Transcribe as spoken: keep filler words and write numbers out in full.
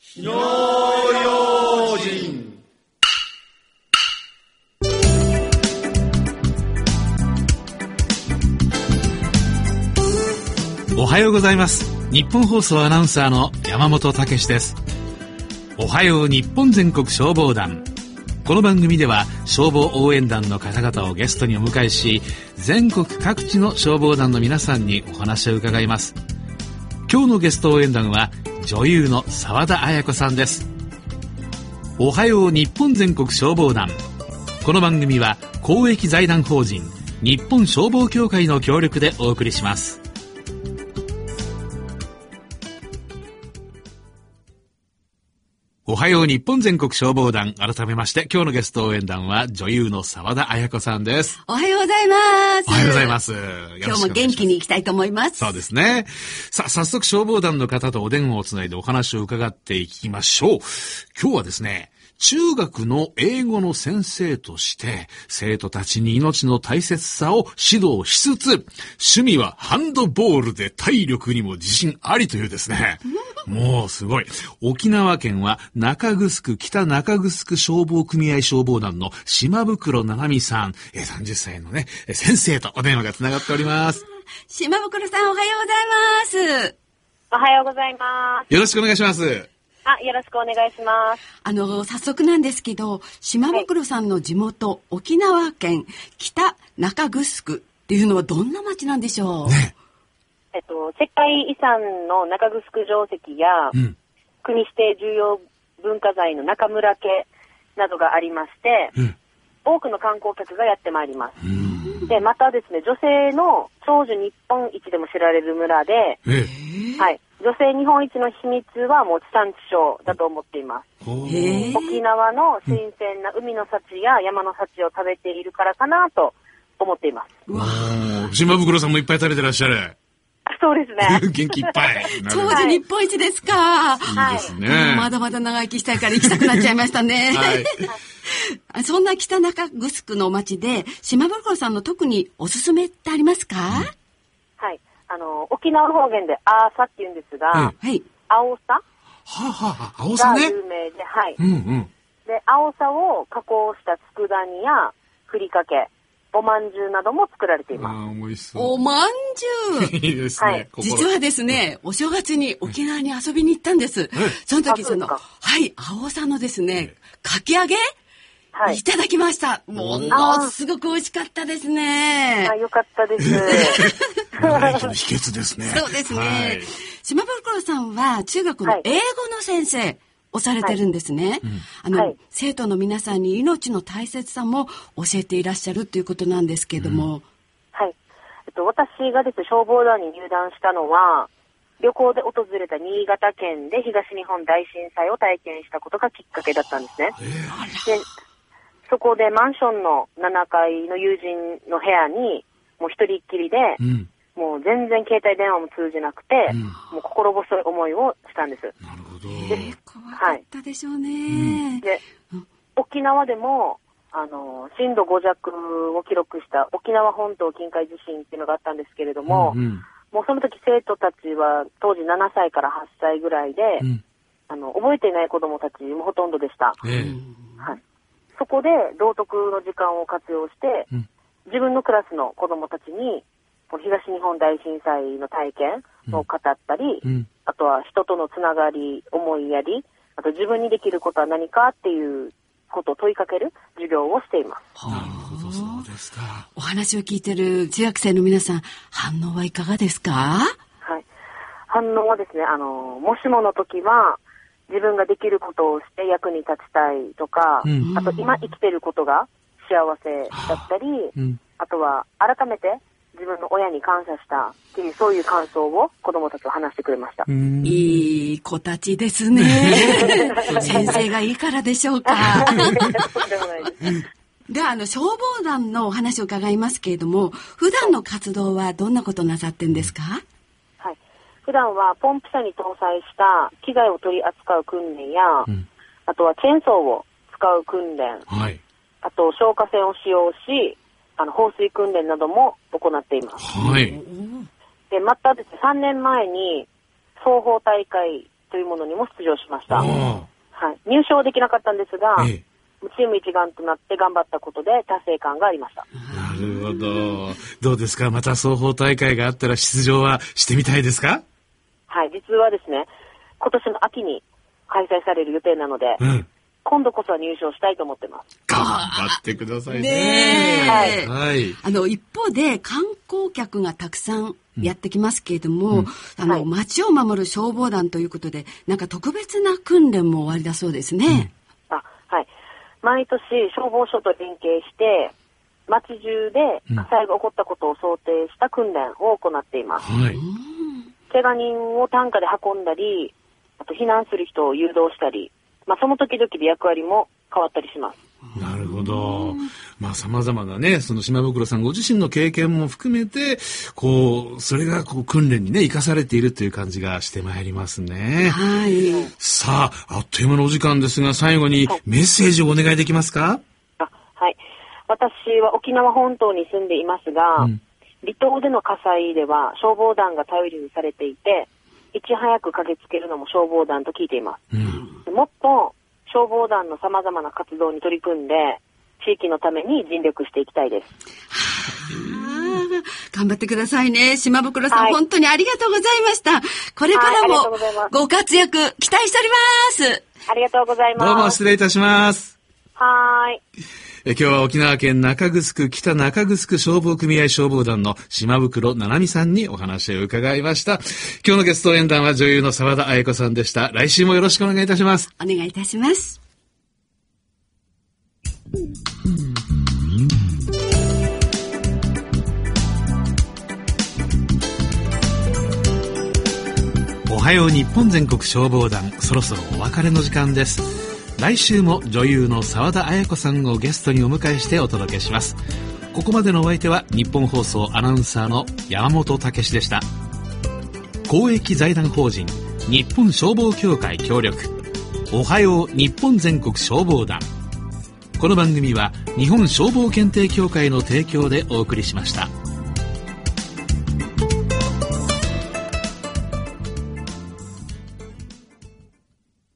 火の用心。 おはようございます。日本放送アナウンサーの山本武史です。おはよう日本全国消防団。この番組では消防応援団の方々をゲストにお迎えし、全国各地の消防団の皆さんにお話を伺います。今日のゲスト応援団は女優の澤田綾子さんです。おはよう日本全国消防団。この番組は公益財団法人日本消防協会の協力でお送りします。おはよう日本全国消防団。改めまして今日のゲスト応援団は女優の澤田綾子さんです。 おはようございます。 おはようございます。 今日も元気に行きたいと思います。 そうですね。さあ、早速消防団の方とお電話をつないでお話を伺っていきましょう。今日はですね、中学の英語の先生として生徒たちに命の大切さを指導しつつ、趣味はハンドボールで体力にも自信ありというですね、もうすごい。沖縄県は中城北中城消防組合消防団の島袋七海さん、さんじゅっさいのね先生とお電話がつながっております。 島袋さん、おはようございます。 おはようございます。 よろしくお願いします。 あ、よろしくお願いします。 あの、早速なんですけど、島袋さんの地元、はい、沖縄県北中城っていうのはどんな町なんでしょう？ね、 えっと、世界遺産の中城城跡や、うん、国指定重要文化財の中村家などがありまして、うん、多くの観光客がやってまいります。で、またですね、女性の長寿日本一でも知られる村で、はい、女性日本一の秘密はもう地産地消だと思っています。沖縄の新鮮な海の幸や山の幸を食べているからかなと思っています。 わー、島袋さんもいっぱい食べてらっしゃる。 そうですね。 元気いっぱい。 長寿日本一ですか。 はい、いいですね。 まだまだ長生きしたいから行きたくなっちゃいましたね。はい、そんな北中城の町で島袋さんの特におすすめってありますか？うん、 はい。あの、沖縄方言でアーサって言うんですが、はい、青さはあ、はあ、青さね。 が有名で、はい。 うんうん、 で、青さを加工した佃煮やふりかけ、おまんじゅうなども作られています。 あ、美味しそう。 おまんじゅう。 いいですね。はい、 実はですね、お正月に沖縄に遊びに行ったんです。その時その、はい、青さのですね、かき揚げ、はい、いただきました。ものすごく美味しかったですね。 あ、よかったです。 長生きの秘訣ですね。 そうですね。はい、島袋さんは中学の英語の先生、はいをされてるんですね。はい、あの、はい、生徒の皆さんに命の大切さも教えていらっしゃるということなんですけれども、うん、 はい。えっと私がですね消防団に入団したのは旅行で訪れた新潟県で東日本大震災を体験したことがきっかけだったんですね。で、そこでマンションのななかいの友人の部屋にもう一人っきりで、うん、もう全然携帯電話も通じなくて、うん、もう心細い思いをしたんです。 なるほど。で、怖かったでしょうね。 はい、で、沖縄でもあの震度ご弱を記録した沖縄本島近海地震っていうのがあったんですけれども、うんうん、もうその時生徒たちは当時ななさいからはっさいぐらいで、うん、あの覚えていない子どもたちもほとんどでした。えーはい、そこで道徳の時間を活用して、うん、自分のクラスの子どもたちに東日本大震災の体験を語ったり、うんうん、あとは人とのつながり、思いやり、あと自分にできることは何かっていうことを問いかける授業をしています。 なるほど、そうですか。 お話を聞いてる中学生の皆さん、反応はいかがですか？ はい。反応はですね、あの、もしもの時は、自分ができることをして役に立ちたいとか、うん、あと今生きてることが幸せだったり、うん、あとは改めて自分の親に感謝したっていうそういう感想を子どもたちは話してくれました。 いい子たちですね。先生がいいからでしょうか。ではあの消防団のお話を伺いますけれども、普段の活動はどんなことなさってんですか？ はい、普段はポンプ車に搭載した機材を取り扱う訓練や、うん、あとはチェーンソーを使う訓練、はい、あと消火栓を使用しあの放水訓練なども行っています。 はい。 でまたですね、さんねんまえに双方大会というものにも出場しました。はい、入賞できなかったんですが、ええ、チーム一丸となって頑張ったことで達成感がありました。 なるほど。どうですか、また双方大会があったら出場はしてみたいですか？ はい、実はですね、今年の秋に開催される予定なので、うん、今度こそは入賞したいと思ってます。 頑張ってくださいね。 ねはい、はい、あの一方で観光客がたくさんやってきますけれども、うん、あの、はい、街を守る消防団ということで、なんか特別な訓練も終わりだそうですね。 うん、あ、はい。毎年消防署と連携して街中で火災が起こったことを想定した訓練を行っています。はい、怪我人を担架で運んだり、あと避難する人を誘導したり、まあ、その時々で役割も変わったりします。 なるほど。まあ様々なね、その島袋さんご自身の経験も含めて、こうそれがこう訓練にね生かされているという感じがしてまいりますね。はい。さあ、あっという間のお時間ですが、最後にメッセージをお願いできますか？ あ、はい。私は沖縄本島に住んでいますが、うん、離島での火災では消防団が頼りにされていて、いち早く駆けつけるのも消防団と聞いています。うん、もっと消防団の様々な活動に取り組んで、地域のために尽力していきたいです。 はあ、頑張ってくださいね。島袋さん、はい、本当にありがとうございました。これからもご活躍期待しております。 ありがとうございます。 どうも失礼いたします。 はい。 え今日は沖縄県中城北中城消防組合消防団の島袋七海さんにお話を伺いました。今日のゲスト演談は女優の澤田彩子さんでした。来週もよろしくお願いいたします。 お願いいたします。 おはよう日本全国消防団、そろそろお別れの時間です。来週も女優の澤田彩子さんをゲストにお迎えしてお届けします。ここまでのお相手は日本放送アナウンサーの山本武史でした。公益財団法人日本消防協会協力、おはよう日本全国消防団。この番組は日本消防検定協会の提供でお送りしました。